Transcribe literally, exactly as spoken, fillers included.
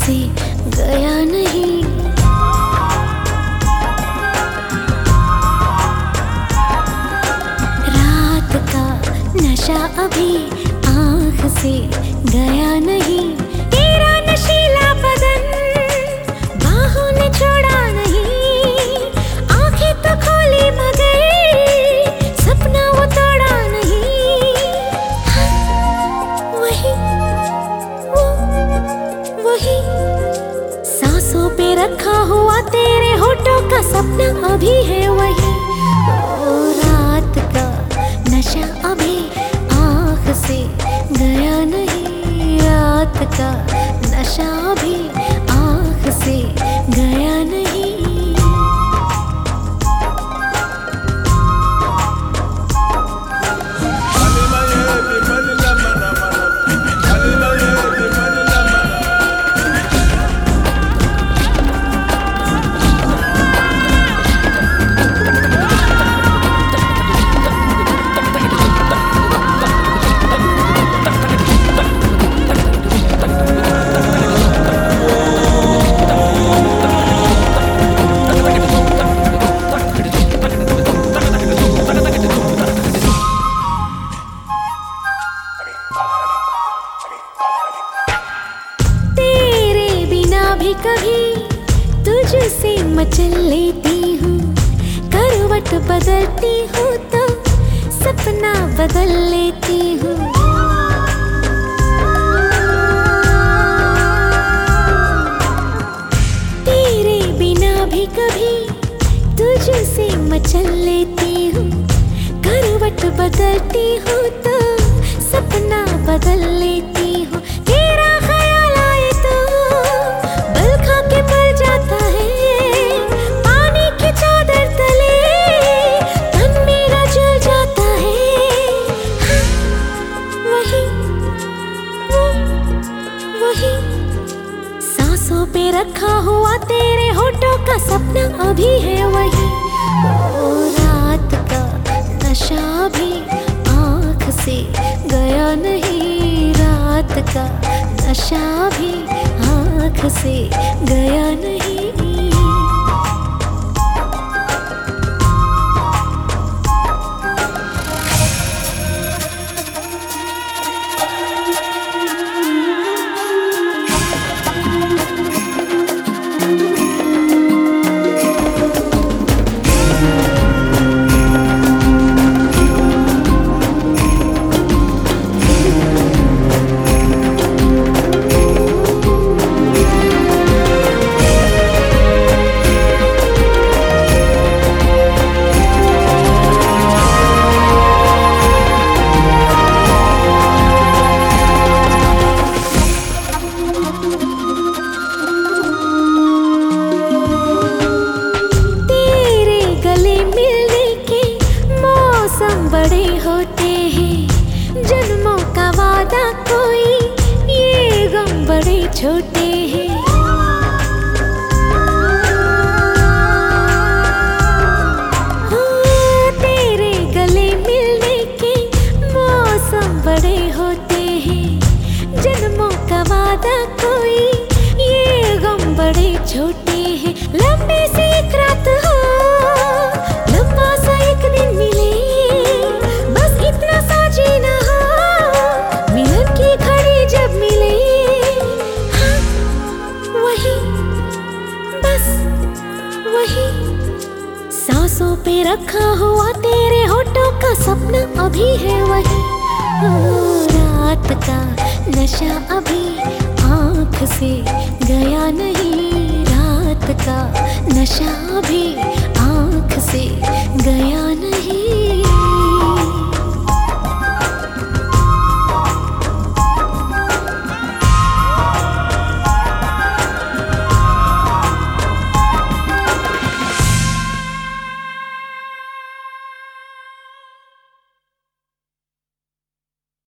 से गया नहीं। रात का नशा अभी आँख से गया नहीं। तेरा नशीला बदन बाहों ने छोड़ा नहीं। आंखें तो खोली मगर सपना वो तोड़ा नहीं। वही वो वही सांसों पे रखा हुआ तेरे होठों का सपना अभी है वही। ओ रात का नशा अभी आँख से गया नहीं। रात का नशा अभी आँख से गया नहीं। भी कभी तुझसे मचल लेती हूँ। करवट बदलती हूँ तो सपना बदल लेती हूँ। तेरे बिना भी कभी तुझसे मचल लेती हूँ। करवट बदलती हूँ तो सपना बदल लेती हूँ। तेरा ख्याल आए तो सांसों पे रखा हुआ तेरे होठों का सपना अभी है वही। ओ रात का नशा भी आँख से गया नहीं। रात का नशा भी आँख से गया नहीं। बड़े होते हैं जन्मों का वादा कोई, ये गम बड़े छोटे हैं। हाँ, तेरे गले मिलने के मौसम बड़े होते हैं। जन्मों का वादा कोई, ये गम बड़े छोटे हैं। लंबी सी एक रात हो, लंबा सा एक दिन मिले, सांसों पे रखा हुआ तेरे होठों का सपना अभी है वही। ओ रात का नशा अभी आँख से गया नहीं। रात का नशा अभी